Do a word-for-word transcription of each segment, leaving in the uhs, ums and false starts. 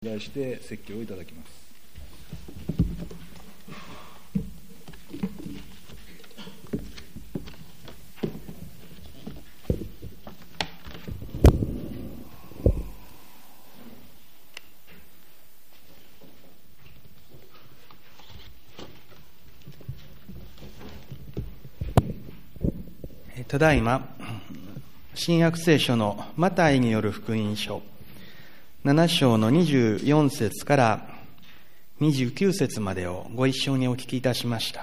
お願いして説教をいただきます。 ただいま新約聖書のマタイによる福音書なな章のにじゅうよん節からにじゅうきゅう節までをご一緒にお聞きいたしました。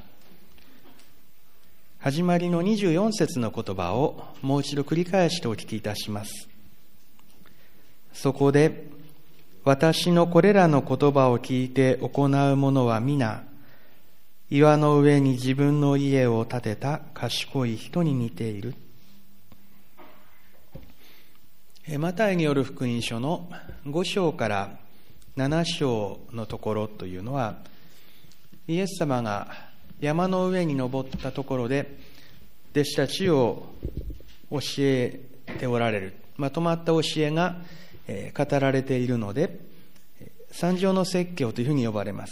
始まりのにじゅうよん節の言葉をもう一度繰り返してお聞きいたします。そこで、私のこれらの言葉を聞いて行う者は皆、岩の上に自分の家を建てた賢い人に似ている。マタイによる福音書のご章からなな章のところというのは、イエス様が山の上に登ったところで弟子たちを教えておられる、まとまった教えが語られているので、三条の説教というふうに呼ばれます。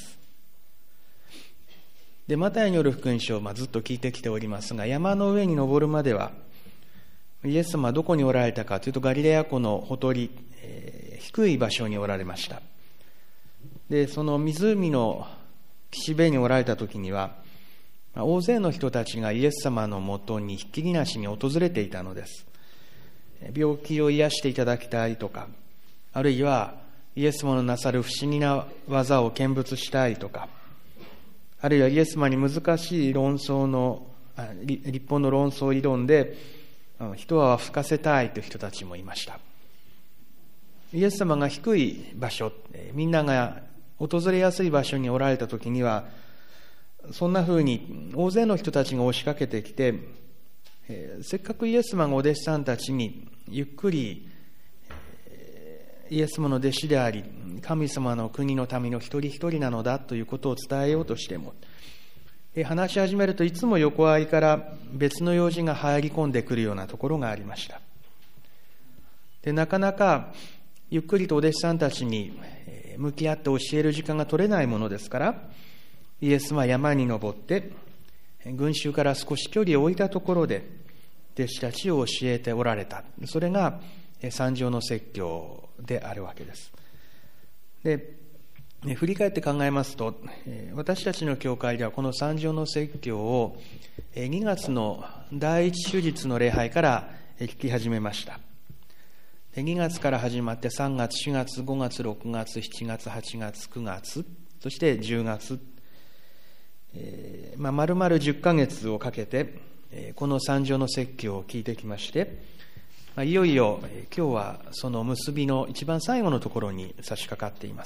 で、マタイによる福音書をまあずっと聞いてきておりますが、山の上に登るまではイエス様はどこにおられたかというと、ガリレア湖のほとり、えー、低い場所におられました。で、その湖の岸辺におられた時には、大勢の人たちがイエス様のもとにひっきりなしに訪れていたのです。病気を癒していただきたいとか、あるいはイエス様のなさる不思議な技を見物したいとか、あるいはイエス様に難しい論争の立法の論争を挑んで一泡吹かせたいという人たちもいました。イエス様が低い場所、みんなが訪れやすい場所におられた時には、そんなふうに大勢の人たちが押しかけてきて、せっかくイエス様がお弟子さんたちにゆっくりイエス様の弟子であり、神様の国の民の一人一人なのだということを伝えようとしても、話し始めるといつも横合いから別の用事が入り込んでくるようなところがありました。で、なかなかゆっくりとお弟子さんたちに向き合って教える時間が取れないものですから、イエスは山に登って群衆から少し距離を置いたところで弟子たちを教えておられた。それが三条の説教であるわけです。で、振り返って考えますと、私たちの教会ではこの三条の説教をにがつの第一手術の礼拝から聞き始めました。にがつから始まってさんがつ、しがつ、ごがつ、ろくがつ、しちがつ、はちがつ、くがつ、そしてじゅうがつ、えーまあ、丸々じゅっかげつをかけてこの三条の説教を聞いてきまして、まあ、いよいよ今日はその結びの一番最後のところに差し掛かっています。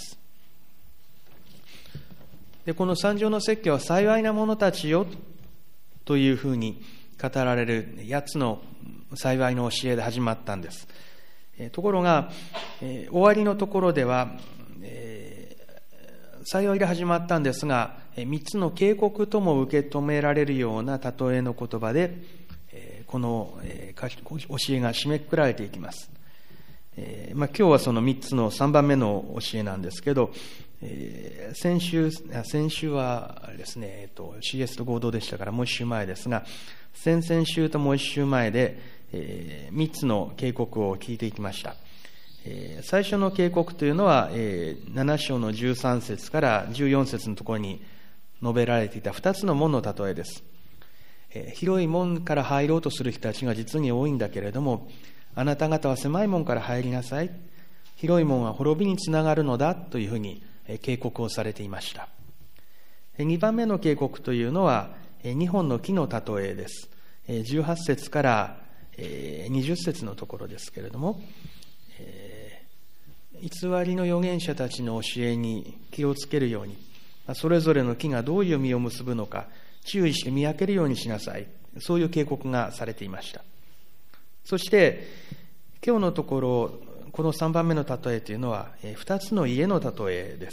で、この三条の説教は幸いな者たちよというふうに語られるやっつの幸いの教えで始まったんです。えところが、えー、終わりのところでは、えー、幸いで始まったんですが、みっつの警告とも受け止められるような例えの言葉で、えー、この、えー、教えが締めくくられていきます。えーまあ、今日はそのみっつのさんばんめの教えなんですけど、えー、先週、先週はですね、えっと、シーエス と合同でしたからもう一週前ですが、先々週ともう一週前で、えー、みっつの警告を聞いていきました。えー、最初の警告というのは、えー、なな章のじゅうさん節からじゅうよん節のところに述べられていたふたつの門の例えです。えー、広い門から入ろうとする人たちが実に多いんだけれども、あなた方は狭い門から入りなさい。広い門は滅びにつながるのだというふうに警告をされていました。にばんめの警告というのはにほんの木の例えです。じゅうはち節からにじゅう節のところですけれども、偽りの預言者たちの教えに気をつけるように、それぞれの木がどういう実を結ぶのか注意して見分けるようにしなさい。そういう警告がされていました。そして今日のところ、このさんばんめの例えというのはふたつの家の例えです。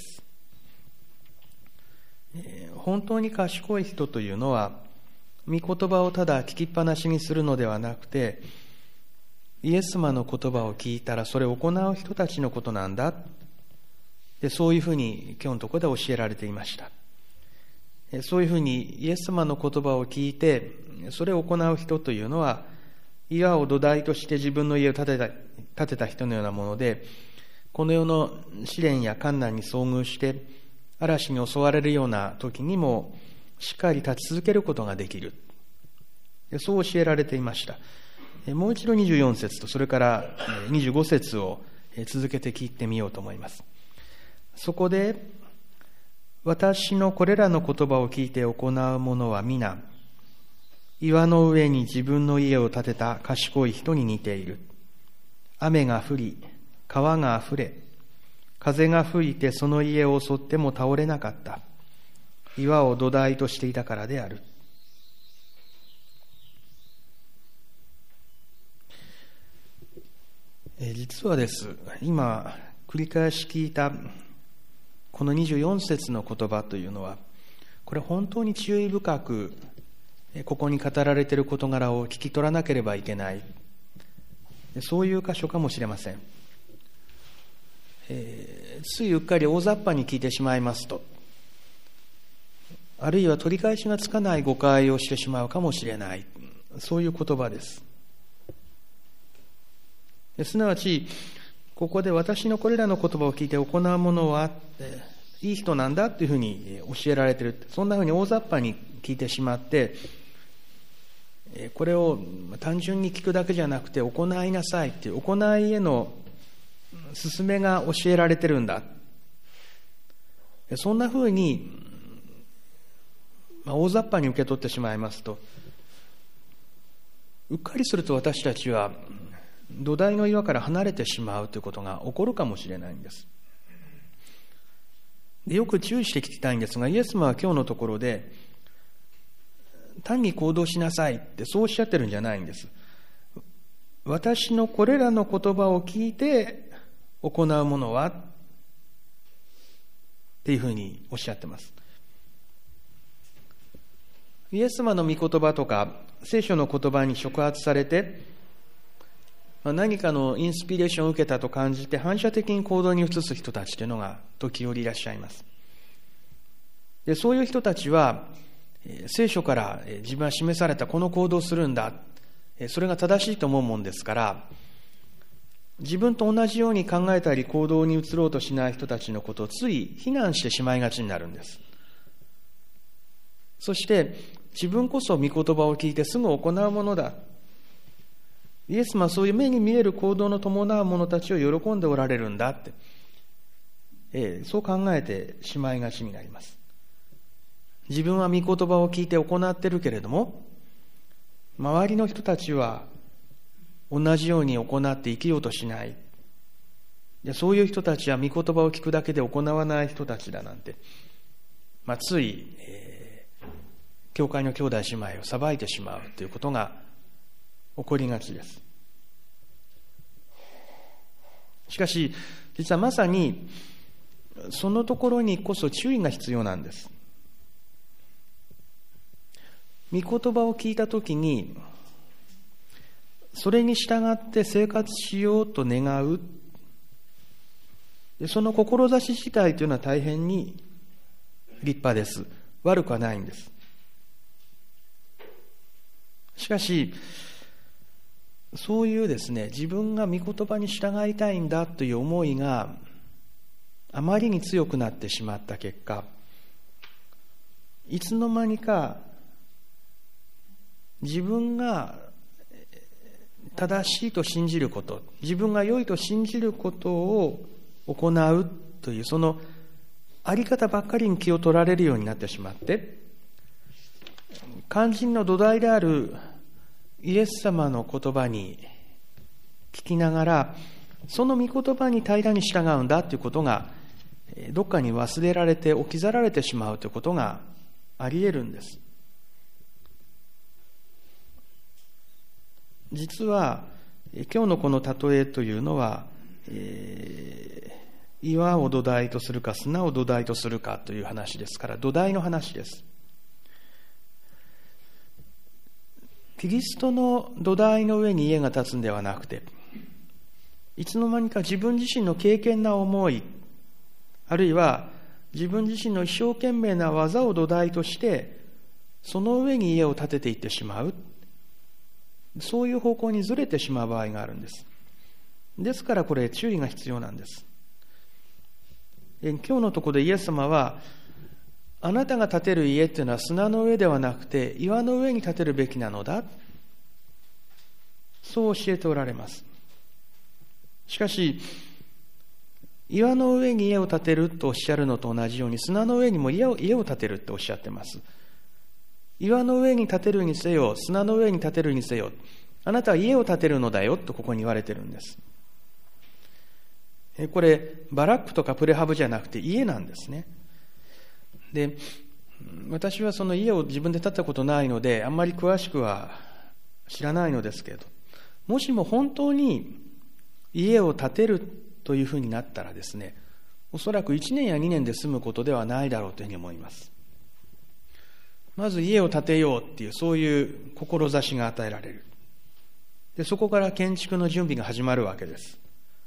本当に賢い人というのは、御言葉をただ聞きっぱなしにするのではなくて、イエス様の言葉を聞いたらそれを行う人たちのことなんだでそういうふうに今日のところで教えられていました。そういうふうにイエス様の言葉を聞いてそれを行う人というのは、岩を土台として自分の家を建てた、建てた人のようなもので、この世の試練や困難に遭遇して嵐に襲われるような時にもしっかり立ち続けることができる、そう教えられていました。もう一度にじゅうよん節とそれからにじゅうご節を続けて聞いてみようと思います。そこで、私のこれらの言葉を聞いて行う者は皆、岩の上に自分の家を建てた賢い人に似ている。雨が降り、川があふれ、風が吹いてその家を襲っても倒れなかった。岩を土台としていたからである。え実はです、今繰り返し聞いたこのにじゅうよん節の言葉というのは、これ本当に注意深くここに語られている事柄を聞き取らなければいけない、そういう箇所かもしれません。えー、ついうっかり大雑把に聞いてしまいますと、あるいは取り返しがつかない誤解をしてしまうかもしれない、そういう言葉です。すなわちここで私のこれらの言葉を聞いて行う者はいい人なんだというふうに教えられている、そんなふうに大雑把に聞いてしまって、これを単純に聞くだけじゃなくて行いなさいという行いへの勧めが教えられてるんだ、そんなふうに大雑把に受け取ってしまいますと、うっかりすると私たちは土台の岩から離れてしまうということが起こるかもしれないんです。でよく注意して聞きたいんですが、イエス様は今日のところで単に行動しなさいってそうおっしゃってるんじゃないんです。私のこれらの言葉を聞いて行うものはっていうふうにおっしゃってます。イエス様の御言葉とか聖書の言葉に触発されて何かのインスピレーションを受けたと感じて反射的に行動に移す人たちというのが時折いらっしゃいます。でそういう人たちは聖書から自分は示されたこの行動をするんだ、それが正しいと思うもんですから、自分と同じように考えたり行動に移ろうとしない人たちのことをつい非難してしまいがちになるんです。そして自分こそ御言葉を聞いてすぐ行うものだ、イエス様はそういう目に見える行動の伴う者たちを喜んでおられるんだって、えー、そう考えてしまいがちになります。自分は御言葉を聞いて行っているけれども、周りの人たちは同じように行って生きようとしない、でそういう人たちは御言葉を聞くだけで行わない人たちだなんて、まあ、つい、えー、教会の兄弟姉妹を裁いてしまうということが起こりがちです。しかし実はまさにそのところにこそ注意が必要なんです。御言葉を聞いたときにそれに従って生活しようと願う、その志自体というのは大変に立派です。悪くはないんです。しかしそういうですね、自分が御言葉に従いたいんだという思いがあまりに強くなってしまった結果、いつの間にか自分が正しいと信じること、自分が良いと信じることを行うというそのあり方ばっかりに気を取られるようになってしまって、肝心の土台であるイエス様の言葉に聞きながら、その御言葉に平らに従うんだということがどっかに忘れられて置き去られてしまうということがあり得るんです。実は今日のこの例えというのは、えー、岩を土台とするか砂を土台とするかという話ですから、土台の話です。キリストの土台の上に家が建つんではなくて、いつの間にか自分自身の敬虔な思い、 あるいは自分自身の一生懸命な技を土台としてその上に家を建てていってしまう、そういう方向にずれてしまう場合があるんです。ですからこれ注意が必要なんです。今日のところでイエス様は、あなたが建てる家っていうのは砂の上ではなくて岩の上に建てるべきなのだ、そう教えておられます。しかし岩の上に家を建てるとおっしゃるのと同じように、砂の上にも家を、家を建てるっておっしゃってます。岩の上に建てるにせよ砂の上に建てるにせよ、あなたは家を建てるのだよとここに言われてるんです。これバラックとかプレハブじゃなくて家なんですね。で、私はその家を自分で建てたことないのであんまり詳しくは知らないのですけれど、もしも本当に家を建てるというふうになったらですね、おそらくいちねんやにねんで済むことではないだろうというふうに思います。まず家を建てようっていう、そういう志が与えられる。で、そこから建築の準備が始まるわけです。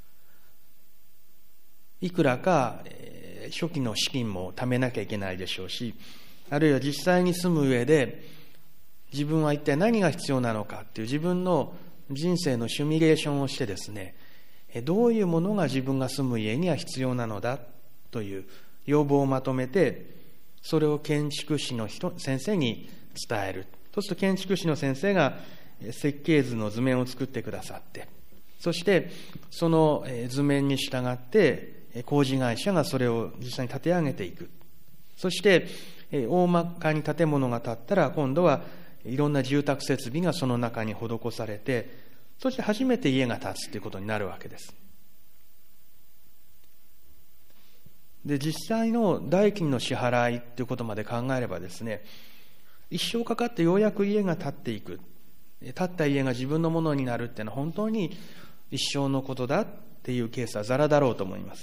いくらか、えー、初期の資金も貯めなきゃいけないでしょうし、あるいは実際に住む上で自分は一体何が必要なのかっていう自分の人生のシミュレーションをしてですね、どういうものが自分が住む家には必要なのだという要望をまとめて、それを建築士の人先生に伝える。そうすると建築士の先生が設計図の図面を作ってくださって、そしてその図面に従って工事会社がそれを実際に建て上げていく。そして大まかに建物が建ったら、今度はいろんな住宅設備がその中に施されて、そして初めて家が建つということになるわけです。で、実際の代金の支払いということまで考えればですね、一生かかってようやく家が建っていく、建った家が自分のものになるっていうのは本当に一生のことだっていうケースはざらだろうと思います。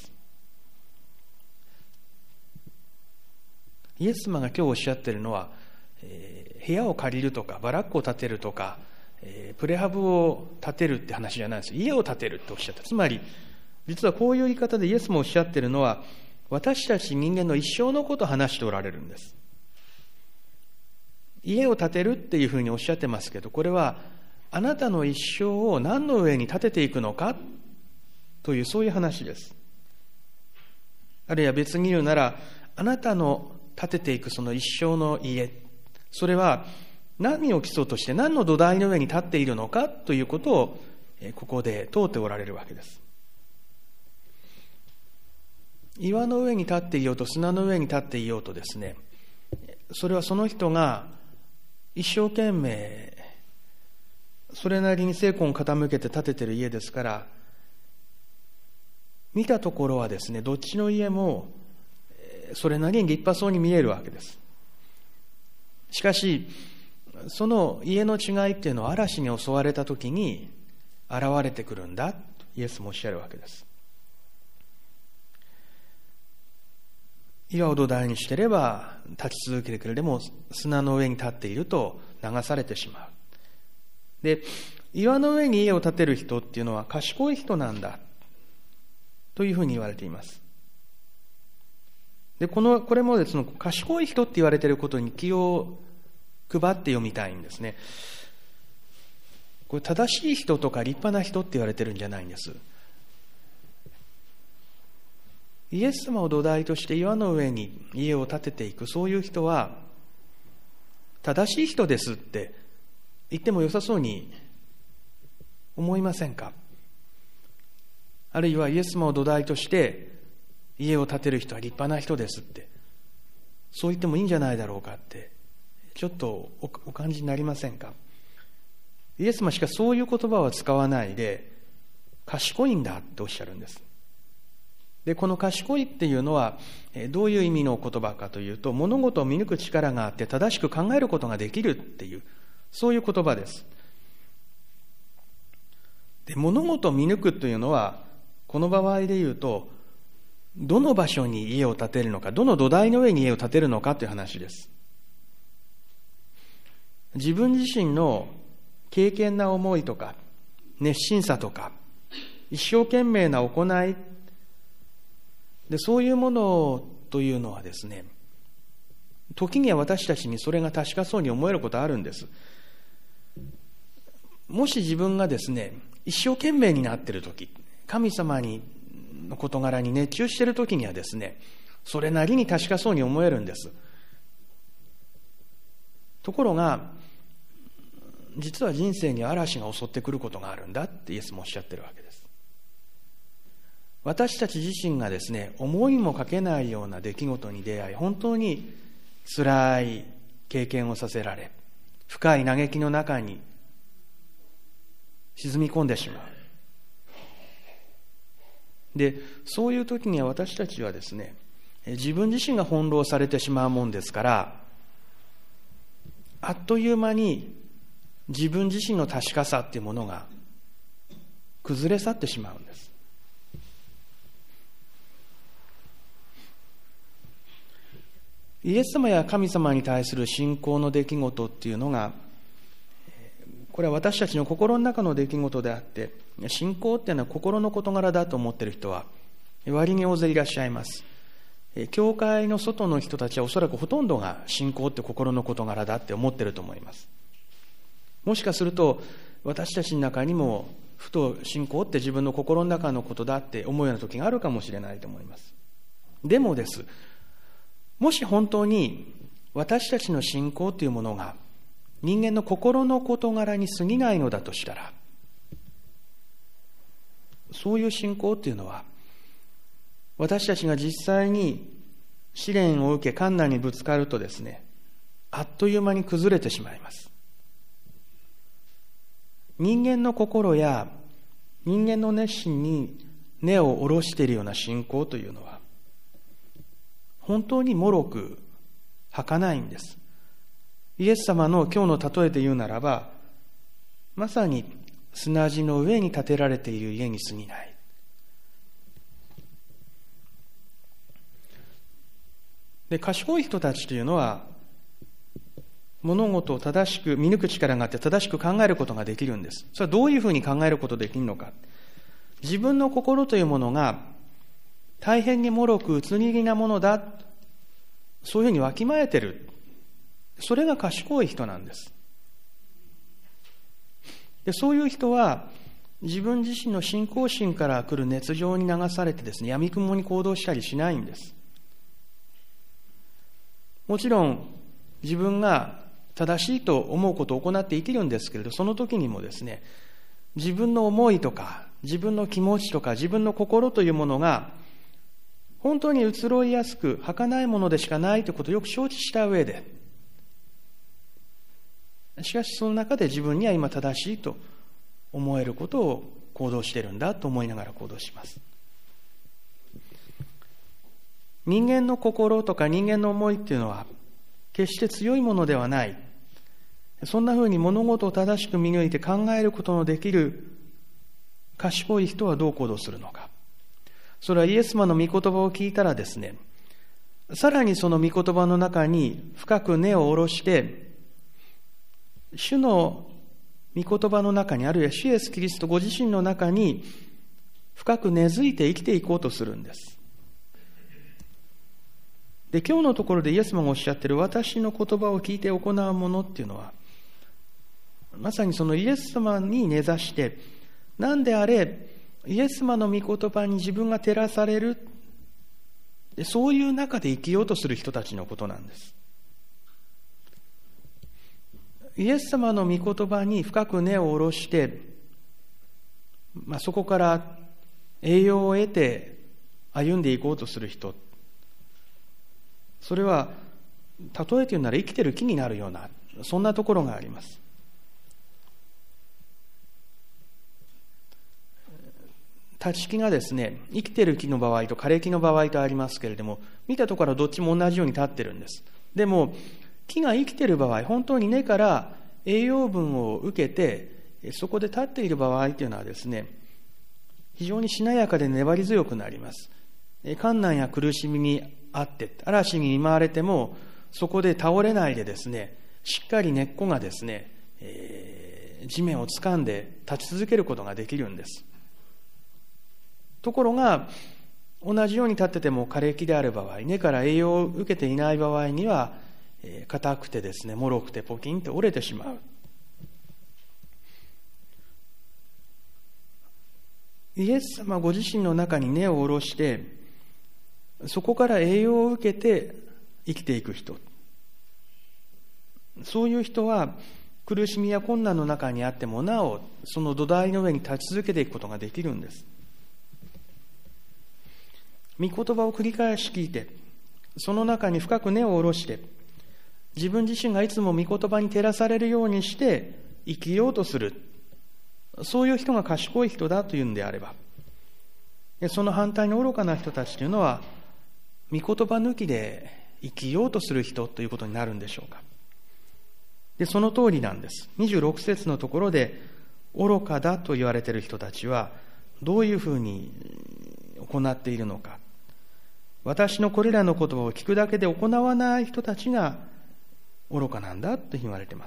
イエス様が今日おっしゃっているのは、えー、部屋を借りるとかバラックを建てるとか、えー、プレハブを建てるって話じゃないです。家を建てるっておっしゃった。つまり実はこういう言い方でイエスもおっしゃっているのは、私たち人間の一生のことを話しておられるんです。家を建てるっていうふうにおっしゃってますけど、これはあなたの一生を何の上に建てていくのかという、そういう話です。あるいは別に言うなら、あなたの建てていくその一生の家、それは何を基礎として何の土台の上に立っているのかということをここで問うておられるわけです。岩の上に立っていようと砂の上に立っていようとですね、それはその人が一生懸命それなりに精魂を傾けて建てている家ですから、見たところはですね、どっちの家もそれなりに立派そうに見えるわけです。しかしその家の違いっていうのは嵐に襲われた時に現れてくるんだとイエスもおっしゃるわけです。岩を土台にしていれば立ち続けるけれども、砂の上に立っていると流されてしまう。で、岩の上に家を建てる人っていうのは賢い人なんだというふうに言われています。で、この、これもですね、賢い人って言われていることに気を配って読みたいんですね。これ正しい人とか立派な人って言われてるんじゃないんです。イエス様を土台として岩の上に家を建てていく、そういう人は正しい人ですって言っても良さそうに思いませんか？あるいはイエス様を土台として家を建てる人は立派な人ですって、そう言ってもいいんじゃないだろうかってちょっと お, お感じになりませんか？イエス様しかそういう言葉は使わないで、賢いんだっておっしゃるんです。で、この賢いっていうのはどういう意味の言葉かというと、物事を見抜く力があって正しく考えることができるっていう、そういう言葉です。で、物事を見抜くというのはこの場合で言うと、どの場所に家を建てるのか、どの土台の上に家を建てるのかという話です。自分自身の敬虔な思いとか熱心さとか一生懸命な行い、 で、そういうものというのはですね、時には私たちにそれが確かそうに思えることあるんです。もし自分がですね、一生懸命になっているとき、神様にの事柄に熱中しているときにはですね、それなりに確かそうに思えるんです。ところが、実は人生に嵐が襲ってくることがあるんだってイエスもおっしゃってるわけです。私たち自身がですね、思いもかけないような出来事に出会い、本当に辛い経験をさせられ、深い嘆きの中に沈み込んでしまう。で、そういう時には私たちはですね、自分自身が翻弄されてしまうもんですから、あっという間に自分自身の確かさっていうものが崩れ去ってしまうんです。イエス様や神様に対する信仰の出来事っていうのが、これは私たちの心の中の出来事であって、信仰っていうのは心の事柄だと思っている人は割に大勢いらっしゃいます。教会の外の人たちはおそらくほとんどが信仰って心の事柄だって思っていると思います。もしかすると私たちの中にもふと信仰って自分の心の中のことだって思うような時があるかもしれないと思います。でもです、もし本当に私たちの信仰というものが人間の心の事柄に過ぎないのだとしたら、そういう信仰というのは私たちが実際に試練を受け困難にぶつかるとですね、あっという間に崩れてしまいます。人間の心や人間の熱心に根を下ろしているような信仰というのは本当に脆く儚いんです。イエス様の今日の例えで言うならば、まさに砂地の上に建てられている家に過ぎない。で、賢い人たちというのは物事を正しく見抜く力があって正しく考えることができるんです。それはどういうふうに考えることができるのか。自分の心というものが大変に脆くうつにぎなものだ、そういうふうにわきまえてる。それが賢い人なんです。で、そういう人は自分自身の信仰心から来る熱情に流されてですね、闇雲に行動したりしないんです。もちろん自分が正しいと思うことを行って生きるんですけれど、その時にもですね、自分の思いとか自分の気持ちとか自分の心というものが本当に移ろいやすく儚いものでしかないということをよく承知した上で、しかしその中で自分には今正しいと思えることを行動しているんだと思いながら行動します。人間の心とか人間の思いっていうのは決して強いものではない。そんなふうに物事を正しく見抜いて考えることのできる賢い人はどう行動するのか。それはイエス様の御言葉を聞いたらですね、さらにその御言葉の中に深く根を下ろして主の御言葉の中に、あるいは主イエスキリストご自身の中に深く根付いて生きていこうとするんです。で、今日のところでイエス様がおっしゃっている私の言葉を聞いて行うものっていうのは、まさにそのイエス様に根ざして、なんであれイエス様の御言葉に自分が照らされる、でそういう中で生きようとする人たちのことなんです。イエス様の御言葉に深く根を下ろして、まあ、そこから栄養を得て歩んでいこうとする人、それは例えて言うなら生きてる木になるような、そんなところがあります。立ち木がですね、生きてる木の場合と枯れ木の場合とありますけれども、見たところはどっちも同じように立ってるんです。でも木が生きている場合、本当に根から栄養分を受けてそこで立っている場合というのはですね、非常にしなやかで粘り強くなります。困難や苦しみにあって嵐に見舞われてもそこで倒れないでですね、しっかり根っこがですね、えー、地面を掴んで立ち続けることができるんです。ところが同じように立ってても枯れ木である場合、根から栄養を受けていない場合には、えー、硬くてですね、脆くてポキンと折れてしまう。イエス様ご自身の中に根を下ろして、そこから栄養を受けて生きていく人。そういう人は苦しみや困難の中にあってもなおその土台の上に立ち続けていくことができるんです。御言葉を繰り返し聞いて、その中に深く根を下ろして、自分自身がいつも御言葉に照らされるようにして生きようとする。そういう人が賢い人だというんであれば、その反対に愚かな人たちというのは、御言葉抜きで生きようとする人ということになるんでしょうか。で、その通りなんです。にじゅうろく節のところで、愚かだと言われている人たちは、どういうふうに行っているのか。私のこれらの言葉を聞くだけで行わない人たちが愚かなんだと言われています。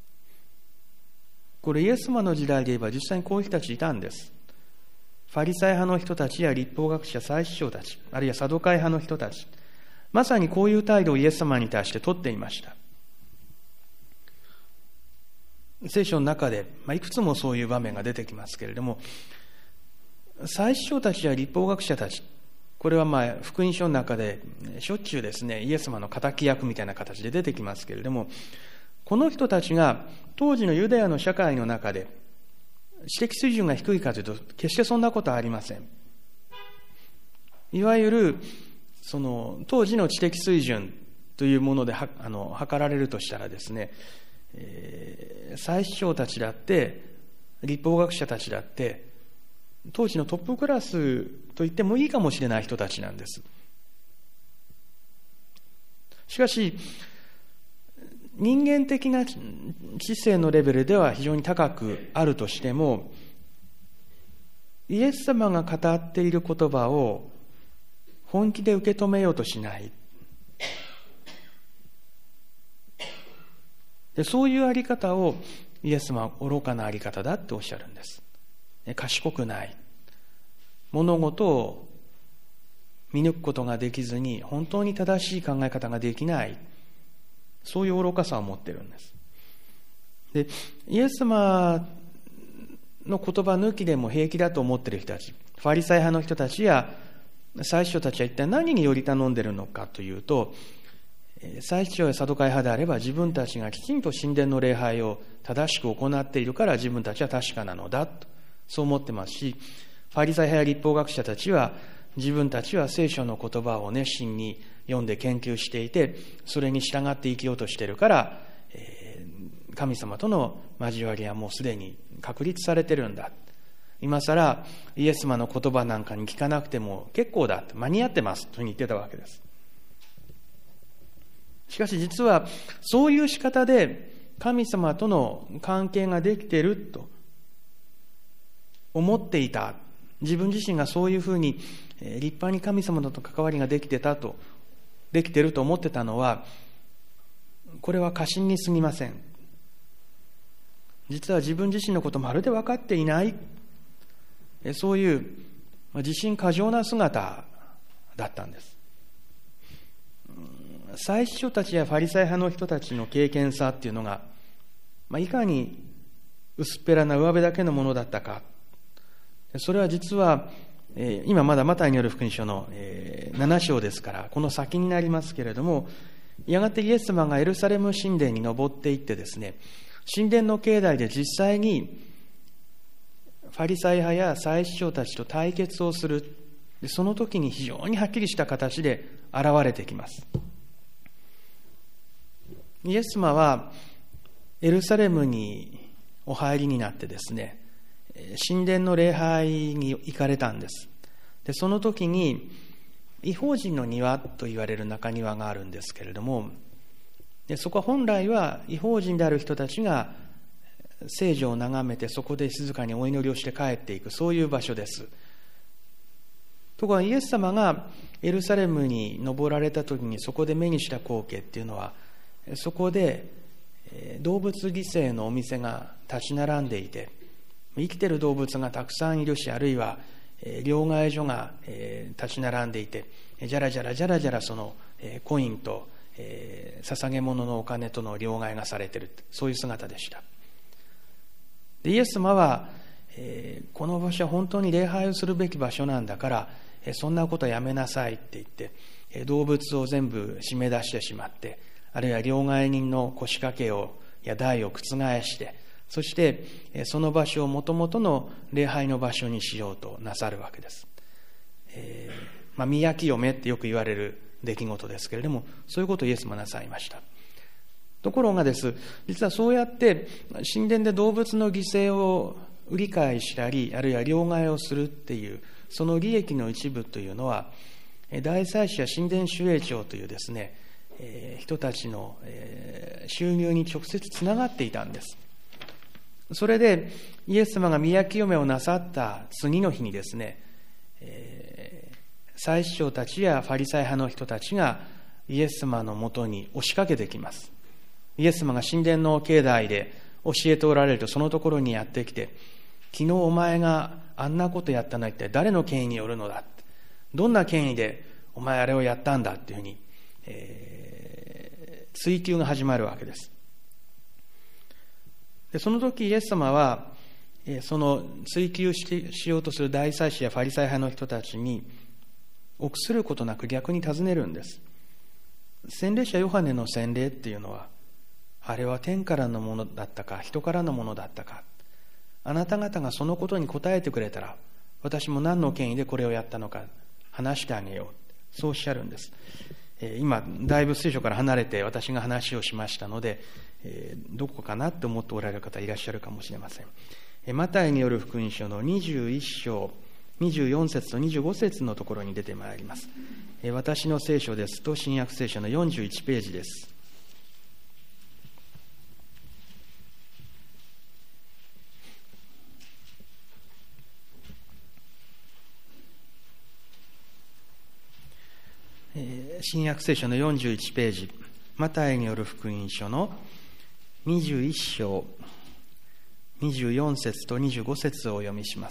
これイエス様の時代で言えば実際にこういう人たちいたんです。ファリサイ派の人たちや律法学者、祭司長たち、あるいはサドカイ派の人たち、まさにこういう態度をイエス様に対して取っていました。聖書の中で、まあ、いくつもそういう場面が出てきますけれども、祭司長たちや律法学者たち、これはまあ福音書の中でしょっちゅうですね、イエス様の敵役みたいな形で出てきますけれども、この人たちが当時のユダヤの社会の中で知的水準が低いかというと決してそんなことはありません。いわゆるその当時の知的水準というものではあの測られるとしたらですね、えー、祭司長たちだって律法学者たちだって当時のトップクラスと言ってもいいかもしれない人たちなんです。しかし人間的な知性のレベルでは非常に高くあるとしても、イエス様が語っている言葉を本気で受け止めようとしない。で、そういうあり方をイエス様は愚かなあり方だっておっしゃるんです。賢くない。物事を見抜くことができずに本当に正しい考え方ができない。そういう愚かさを持っているんです。で、イエス様の言葉抜きでも平気だと思っている人たち、ファリサイ派の人たちや祭司長たちは一体何により頼んでいるのかというと、祭司長やサドカイ派であれば自分たちがきちんと神殿の礼拝を正しく行っているから自分たちは確かなのだと、そう思ってますし、ファリサイ派や律法学者たちは自分たちは聖書の言葉を熱心に読んで研究していて、それに従って生きようとしているから、えー、神様との交わりはもうすでに確立されてるんだ。今更イエス様の言葉なんかに聞かなくても結構だ、間に合ってますと言ってたわけです。しかし実はそういう仕方で神様との関係ができていると思っていた。自分自身がそういうふうに立派に神様との関わりができてたと、できていると思ってたのは、これは過信に過ぎません。実は自分自身のことまるで分かっていない、そういう自信過剰な姿だったんです。祭司長たちやファリサイ派の人たちの経験さっていうのが、まあ、いかに薄っぺらな上辺だけのものだったか。それは実は、えー、今まだマタイによる福音書の、えー、なな章ですから、この先になりますけれども、やがてイエス様がエルサレム神殿に登っていってですね、神殿の境内で実際にファリサイ派や祭司長たちと対決をする。その時に非常にはっきりした形で現れてきます。イエス様はエルサレムにお入りになってですね、神殿の礼拝に行かれたんです。で、その時に異邦人の庭と言われる中庭があるんですけれども、でそこは本来は異邦人である人たちが聖女を眺めてそこで静かにお祈りをして帰っていく、そういう場所です。ところがイエス様がエルサレムに登られた時にそこで目にした光景っていうのは、そこで動物犠牲のお店が立ち並んでいて、生きてる動物がたくさんいるし、あるいは両替所が立ち並んでいて、じゃらじゃらじゃらじゃらそのコインと捧げ物のお金との両替がされている、そういう姿でした。でイエス様は、この場所は本当に礼拝をするべき場所なんだから、そんなことはやめなさいって言って、動物を全部締め出してしまって、あるいは両替人の腰掛けをや台を覆して、そしてその場所をもともとの礼拝の場所にしようとなさるわけです。えーまあ、宮清めってよく言われる出来事ですけれども、そういうことをイエスもなさいました。ところがです、実はそうやって神殿で動物の犠牲を売り買いしたり、あるいは両替をするっていうその利益の一部というのは、大祭司や神殿守衛長というですね、えー、人たちの、えー、収入に直接つながっていたんです。それでイエス様が宮清めをなさった次の日にですね、えー、祭司長たちやファリサイ派の人たちがイエス様のもとに押しかけてきます。イエス様が神殿の境内で教えておられると、そのところにやってきて、昨日お前があんなことやったのは一体誰の権威によるのだ、どんな権威でお前あれをやったんだっていうふうに、えー、追及が始まるわけです。でその時イエス様はその追及し、しようとする大祭司やファリサイ派の人たちに臆することなく逆に尋ねるんです。洗礼者ヨハネの洗礼っていうのは、あれは天からのものだったか人からのものだったか、あなた方がそのことに答えてくれたら、私も何の権威でこれをやったのか話してあげよう、そうおっしゃるんです。今だいぶ聖書から離れて私が話をしましたので、どこかなって思っておられる方いらっしゃるかもしれません。マタイによる福音書のにじゅういっ章にじゅうよん節とにじゅうご節のところに出てまいります。私の聖書ですと新約聖書のよんじゅういちページです。新約聖書のよんじゅういちページ、マタイによる福音書のにじゅういっ章にじゅうよん節とにじゅうご節をお読みします。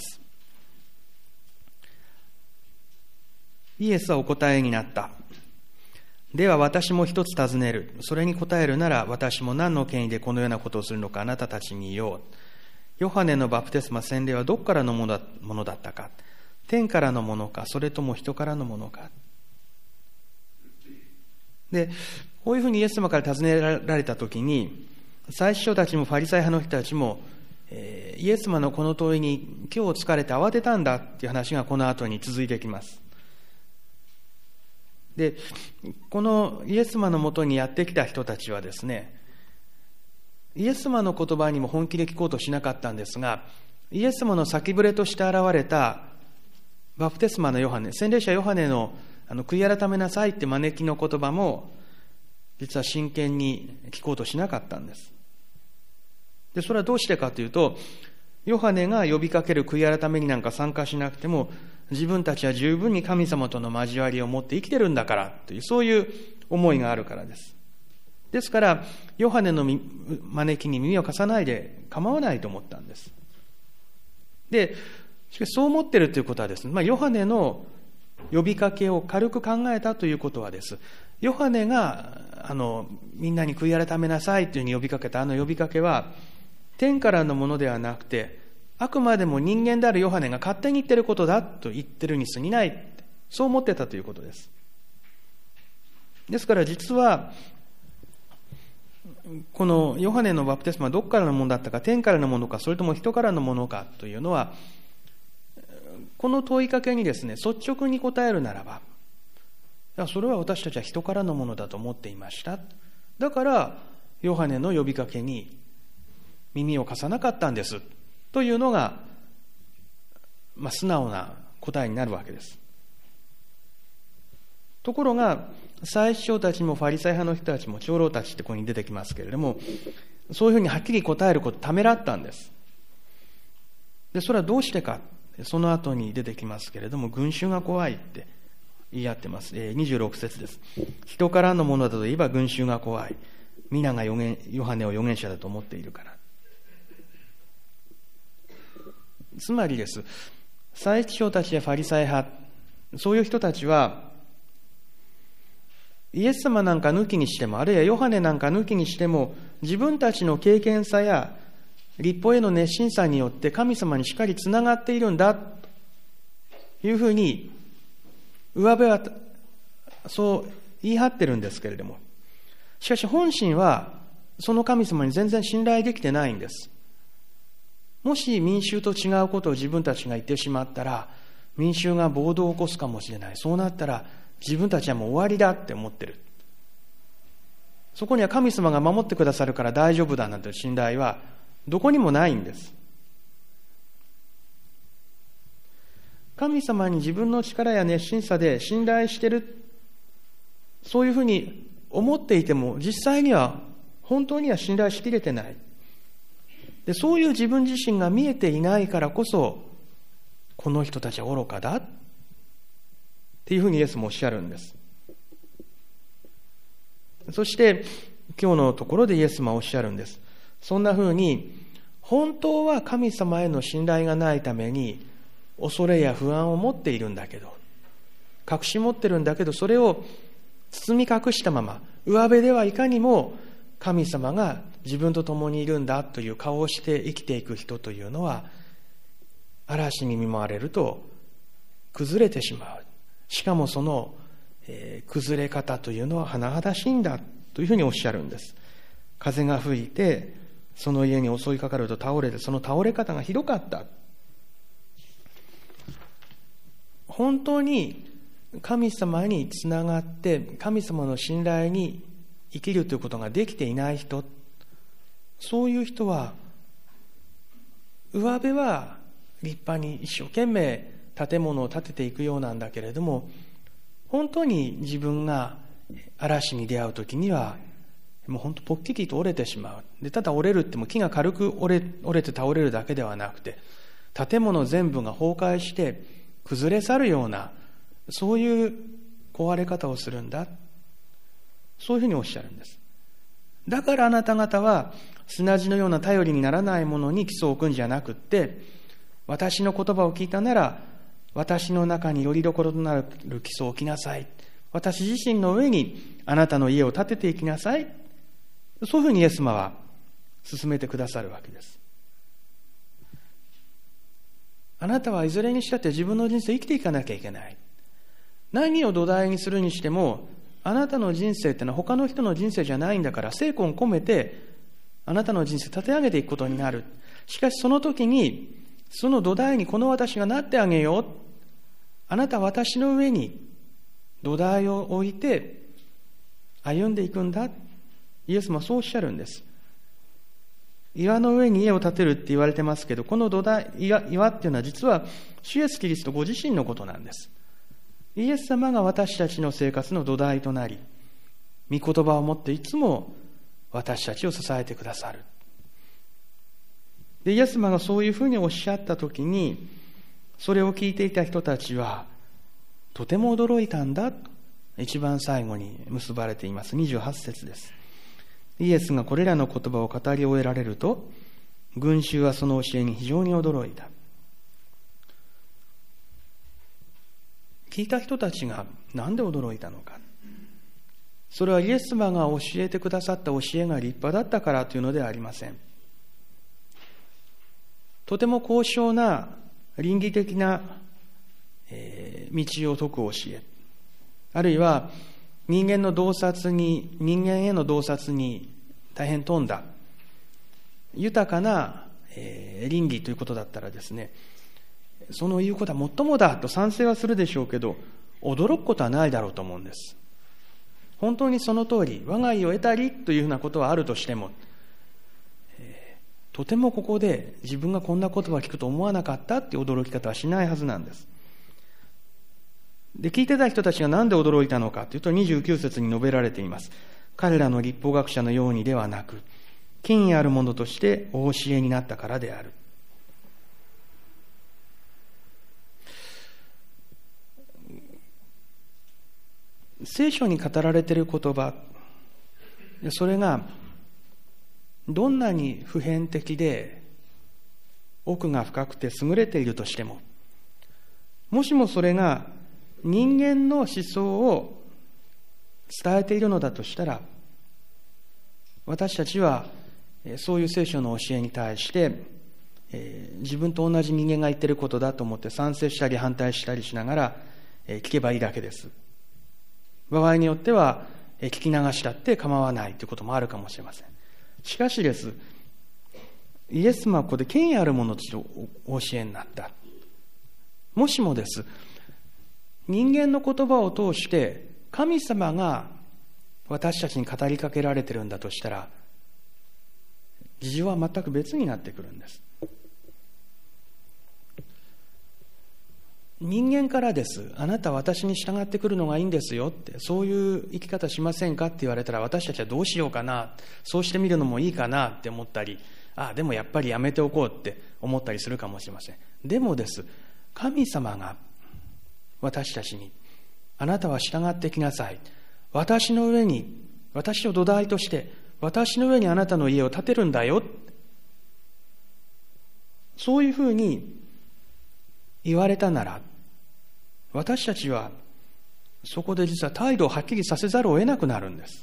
イエスはお答えになった。では私も一つ尋ねる。それに答えるなら、私も何の権威でこのようなことをするのかあなたたちに言おう。ヨハネのバプテスマ洗礼はどこからのものだ、ものだったか。天からのものか、それとも人からのものか。で、こういうふうにイエス様から尋ねられたときに、祭司長たちもファリサイ派の人たちも、えー、イエス様のこの問いに今日疲れて慌てたんだっていう話がこの後に続いてきます。で、このイエス様のもとにやってきた人たちはですね、イエス様の言葉にも本気で聞こうとしなかったんですが、イエス様の先触れとして現れたバプテスマのヨハネ、洗礼者ヨハネのあの悔い改めなさいって招きの言葉も実は真剣に聞こうとしなかったんです。で、それはどうしてかというと、ヨハネが呼びかける悔い改めになんか参加しなくても、自分たちは十分に神様との交わりを持って生きてるんだからという、そういう思いがあるからです。ですからヨハネの招きに耳を貸さないで構わないと思ったんです。でしかしそう思ってるということはですね、まあ、ヨハネの呼びかけを軽く考えたということはです、ヨハネがあのみんなに悔い改めなさいというふうに呼びかけたあの呼びかけは天からのものではなくて、あくまでも人間であるヨハネが勝手に言ってることだと言ってるに過ぎない、そう思ってたということです。ですから実はこのヨハネのバプテスマはどこからのものだったか、天からのものか、それとも人からのものかというのは、この問いかけにですね、率直に答えるならば、それは私たちは人からのものだと思っていました。だからヨハネの呼びかけに耳を貸さなかったんですというのが、まあ、素直な答えになるわけです。ところが祭司長たちもファリサイ派の人たちも長老たちってここに出てきますけれども、そういうふうにはっきり答えることをためらったんです。でそれはどうしてか、その後に出てきますけれども、群衆が怖いって言い合ってます。にじゅうろく節です。人からのものだといえば群衆が怖い。皆が預言ヨハネを預言者だと思っているから。つまりです、 祭司長たちやファリサイ派、そういう人たちは、イエス様なんか抜きにしても、あるいはヨハネなんか抜きにしても、自分たちの経験さや律法への熱心さによって神様にしっかりつながっているんだというふうに上辺はそう言い張ってるんですけれども、しかし本心はその神様に全然信頼できてないんです。もし民衆と違うことを自分たちが言ってしまったら、民衆が暴動を起こすかもしれない。そうなったら自分たちはもう終わりだって思ってる。そこには神様が守ってくださるから大丈夫だなんて信頼はどこにもないんです。神様に自分の力や熱心さで信頼している、そういうふうに思っていても実際には本当には信頼しきれてない。で、そういう自分自身が見えていないからこそ、この人たちは愚かだっていうふうにイエスもおっしゃるんです。そして今日のところでイエスもおっしゃるんです。そんなふうに本当は神様への信頼がないために恐れや不安を持っているんだけど、隠し持ってるんだけど、それを包み隠したまま、上辺ではいかにも神様が自分と共にいるんだという顔をして生きていく人というのは、嵐に見舞われると崩れてしまう。しかもその、えー、崩れ方というのは甚だしいんだというふうにおっしゃるんです。風が吹いてその家に襲いかかると倒れて、その倒れ方がひどかった。本当に神様につながって神様の信頼に生きるということができていない人、そういう人は上辺は立派に一生懸命建物を建てていくようなんだけれども、本当に自分が嵐に出会うときにはもう本当ポッキリと折れてしまう。で、ただ折れるっても木が軽く折れ、折れて倒れるだけではなくて、建物全部が崩壊して崩れ去るような、そういう壊れ方をするんだ。そういうふうにおっしゃるんです。だからあなた方は砂地のような頼りにならないものに基礎を置くんじゃなくって、私の言葉を聞いたなら私の中によりどころとなる基礎を置きなさい。私自身の上にあなたの家を建てていきなさい。そういうふうにイエス様は進めてくださるわけです。あなたはいずれにしたって自分の人生を生きていかなきゃいけない。何を土台にするにしても、あなたの人生ってのは他の人の人生じゃないんだから、精魂込めてあなたの人生立て上げていくことになる。しかしその時にその土台にこの私がなってあげよう。あなたは私の上に土台を置いて歩んでいくんだ。イエスもそうおっしゃるんです。岩の上に家を建てるって言われてますけど、この土台、岩、岩っていうのは実は主イエスキリストご自身のことなんです。イエス様が私たちの生活の土台となり、御言葉を持っていつも私たちを支えてくださる。で、イエス様がそういうふうにおっしゃったときに、それを聞いていた人たちはとても驚いたんだ。一番最後に結ばれていますにじゅうはち節です。イエスがこれらの言葉を語り終えられると、群衆はその教えに非常に驚いた。聞いた人たちがなんで驚いたのか。それはイエス様が教えてくださった教えが立派だったからというのではありません。とても高尚な倫理的な、えー、道を説く教え、あるいは人間の洞察に、人間への洞察に大変富んだ豊かな、えー、倫理ということだったらですね、その言うことはもっともだと賛成はするでしょうけど、驚くことはないだろうと思うんです。本当にその通り、我が家を得たりというふうなことはあるとしても、えー、とてもここで自分がこんな言葉を聞くと思わなかったっていう驚き方はしないはずなんです。で、聞いてた人たちが何で驚いたのかというと、にじゅうきゅう節に述べられています。彼らの律法学者のようにではなく、権威ある者としてお教えになったからである。聖書に語られている言葉、それがどんなに普遍的で奥が深くて優れているとしても、 もしもそれが人間の思想を伝えているのだとしたら、私たちはそういう聖書の教えに対して、えー、自分と同じ人間が言っていることだと思って賛成したり反対したりしながら、えー、聞けばいいだけです。場合によっては、えー、聞き流したって構わないということもあるかもしれません。しかしです、イエス様はここで権威あるものとしてお教えになった。もしもです、人間の言葉を通して神様が私たちに語りかけられているんだとしたら、事情は全く別になってくるんです。人間からです、あなたは私に従ってくるのがいいんですよって、そういう生き方しませんかって言われたら、私たちはどうしようかな、そうしてみるのもいいかなって思ったり、ああでもやっぱりやめておこうって思ったりするかもしれません。でもです、神様が私たちに、あなたは従ってきなさい、私の上に、私を土台として私の上にあなたの家を建てるんだよ、そういうふうに言われたなら、私たちはそこで実は態度をはっきりさせざるを得なくなるんです。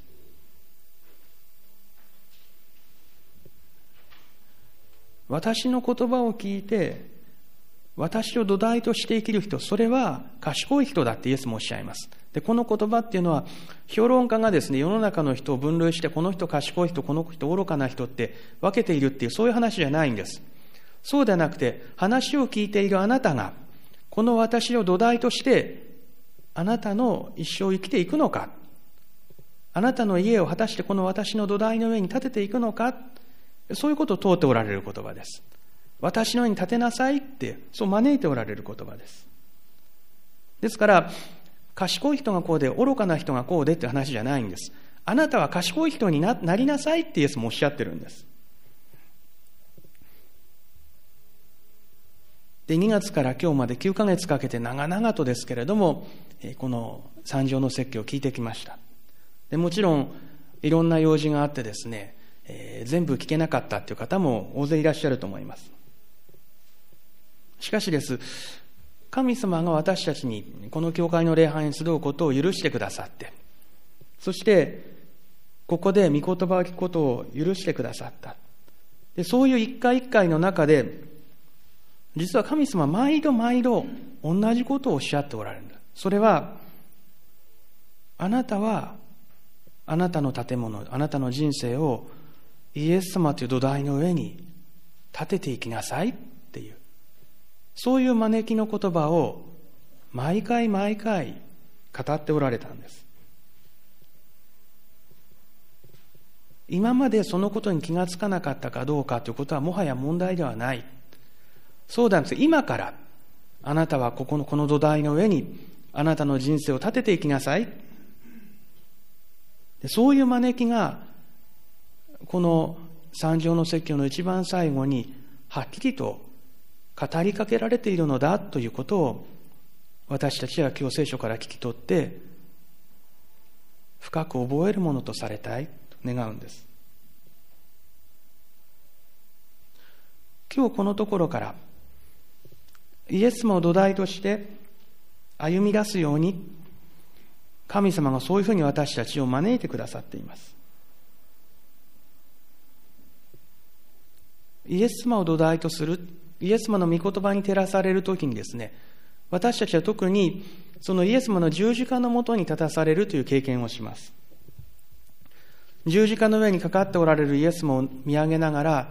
私の言葉を聞いて私を土台として生きる人、それは賢い人だってイエスもおっしゃいます。で、この言葉っていうのは、評論家がですね、世の中の人を分類して、この人賢い人、この人愚かな人って分けているっていう、そういう話じゃないんです。そうではなくて、話を聞いているあなたが、この私を土台として、あなたの一生を生きていくのか、あなたの家を果たしてこの私の土台の上に建てていくのか、そういうことを問うておられる言葉です。私の上に立てなさいって、そう招いておられる言葉です。ですから、賢い人がこうで、愚かな人がこうでって話じゃないんです。あなたは賢い人に な, なりなさいってイエスもおっしゃってるんです。で、にがつから今日まできゅうかげつかけて長々とですけれども、この三条の説教を聞いてきました。で、もちろん、いろんな用事があってですね、えー、全部聞けなかったっていう方も大勢いらっしゃると思います。しかしです、神様が私たちにこの教会の礼拝に集うことを許してくださって、そしてここで御言葉を聞くことを許してくださった。で、そういう一回一回の中で、実は神様は毎度毎度同じことをおっしゃっておられるんだ。それは、あなたはあなたの建物、あなたの人生をイエス様という土台の上に立てていきなさいっていう、そういう招きの言葉を毎回毎回語っておられたんです。今までそのことに気がつかなかったかどうかということはもはや問題ではない。そうなんです。今からあなたはここのこの土台の上にあなたの人生を立てていきなさい。そういう招きがこの三条の説教の一番最後にはっきりと語りかけられているのだということを、私たちは今日聖書から聞き取って深く覚えるものとされたいと願うんです。今日このところからイエス様を土台として歩み出すように、神様がそういうふうに私たちを招いてくださっています。イエス様を土台とする、イエス様の御言葉に照らされるときにですね、私たちは特にそのイエス様の十字架のもとに立たされるという経験をします。十字架の上にかかっておられるイエス様を見上げながら、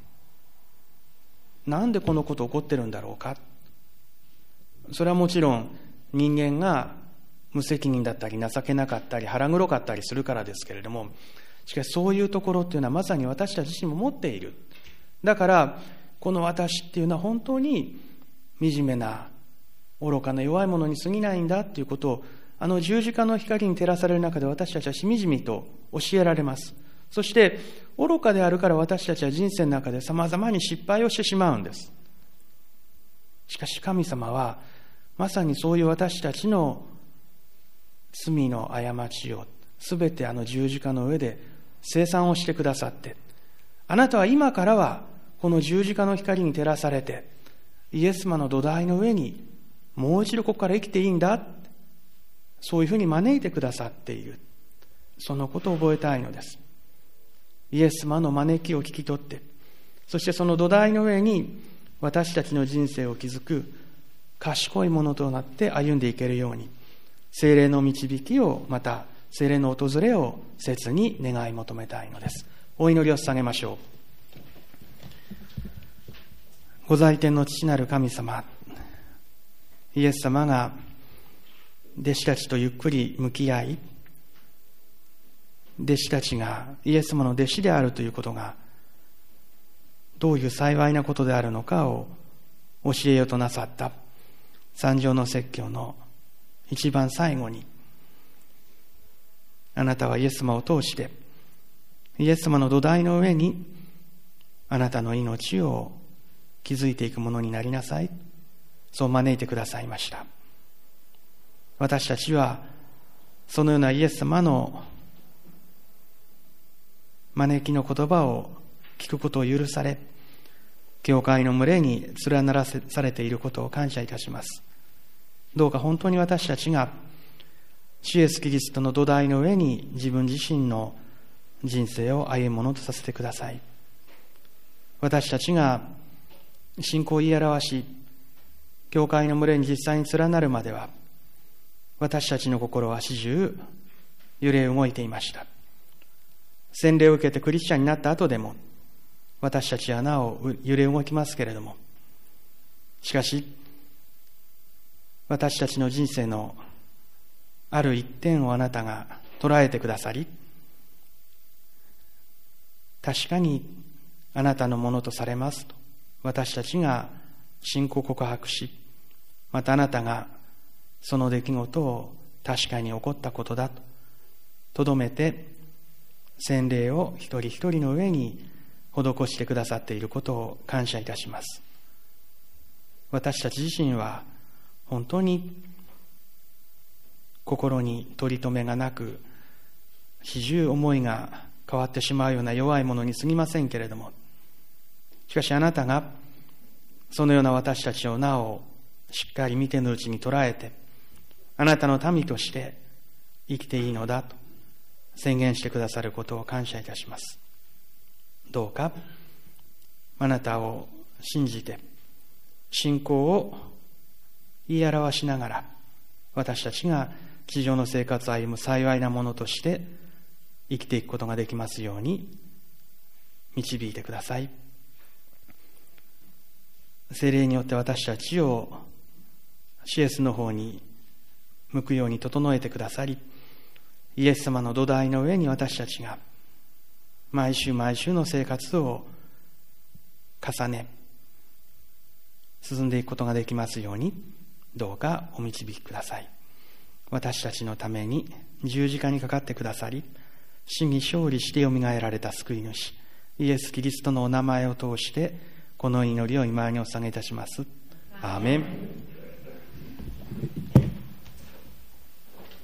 なんでこのこと起こってるんだろうか。それはもちろん人間が無責任だったり情けなかったり腹黒かったりするからですけれども、しかしそういうところっていうのはまさに私たち自身も持っている。だからこの私っていうのは本当に惨めな愚かな弱いものに過ぎないんだっていうことを、あの十字架の光に照らされる中で私たちはしみじみと教えられます。そして愚かであるから私たちは人生の中で様々に失敗をしてしまうんです。しかし神様はまさにそういう私たちの罪の過ちをすべてあの十字架の上で清算をしてくださって、あなたは今からはこの十字架の光に照らされてイエス様の土台の上にもう一度ここから生きていいんだ、そういうふうに招いてくださっている。そのことを覚えたいのです。イエス様の招きを聞き取って、そしてその土台の上に私たちの人生を築く賢いものとなって歩んでいけるように、聖霊の導きを、また聖霊の訪れを切に願い求めたいのです。お祈りを捧げましょう。ご在天の父なる神様、イエス様が弟子たちとゆっくり向き合い、弟子たちがイエス様の弟子であるということがどういう幸いなことであるのかを教えようとなさった三条の説教の一番最後に、あなたはイエス様を通してイエス様の土台の上にあなたの命を築いていくものになりなさい、そう招いてくださいました。私たちはそのようなイエス様の招きの言葉を聞くことを許され、教会の群れに連ならされていることを感謝いたします。どうか本当に私たちが主イエスキリストの土台の上に自分自身の人生を歩むものとさせてください。私たちが信仰を言い表し、教会の群れに実際に連なるまでは、私たちの心は始終揺れ動いていました。洗礼を受けてクリスチャンになった後でも、私たちはなお揺れ動きますけれども、しかし私たちの人生のある一点をあなたが捉えてくださり、確かにあなたのものとされますと私たちが信仰告白し、またあなたがその出来事を確かに起こったことだととどめて、洗礼を一人一人の上に施してくださっていることを感謝いたします。私たち自身は本当に心に取り留めがなく、始終思いが変わってしまうような弱いものに過ぎませんけれども、しかしあなたがそのような私たちをなおしっかり見てのうちに捉えて、あなたの民として生きていいのだと宣言してくださることを感謝いたします。どうかあなたを信じて信仰を言い表しながら、私たちが地上の生活を歩む幸いなものとして生きていくことができますように導いてください。聖霊によって私たちをシエスの方に向くように整えてくださり、イエス様の土台の上に私たちが毎週毎週の生活を重ね進んでいくことができますように、どうかお導きください。私たちのために十字架にかかってくださり、死に勝利してよみがえられた救い主イエス・キリストのお名前を通してこの祈りを今にお捧げいたします。アーメン。